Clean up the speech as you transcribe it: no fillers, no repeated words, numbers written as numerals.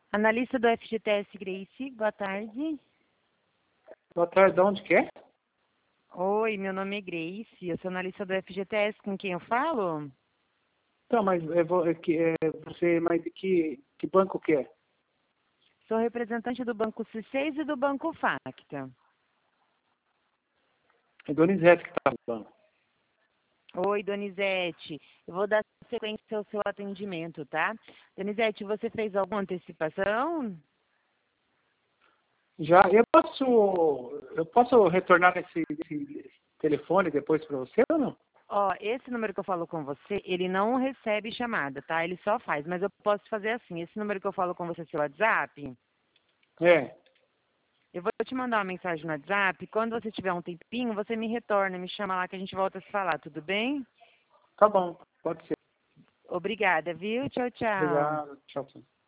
Analista do FGTS, Grace, boa tarde. Boa tarde, de onde que é? Oi, meu nome é Grace, eu sou analista do FGTS, com quem eu falo? Então, mas mas de que banco que é? Sou representante do Banco C6 e do Banco Facta. É Donizete que está falando. Oi, Donizete, eu vou dar sequência ao seu atendimento, tá? Donizete, você fez alguma antecipação? Já, eu posso retornar esse telefone depois para você ou não? Ó, esse número que eu falo com você, ele não recebe chamada, tá? Ele só faz, mas eu posso fazer assim, esse número que eu falo com você, seu WhatsApp, É, eu vou te mandar uma mensagem no WhatsApp, quando você tiver um tempinho, você me retorna, me chama lá que a gente volta a se falar, tudo bem? tá bom, pode ser. Obrigada, viu? Tchau, tchau. Obrigado, tchau, tchau.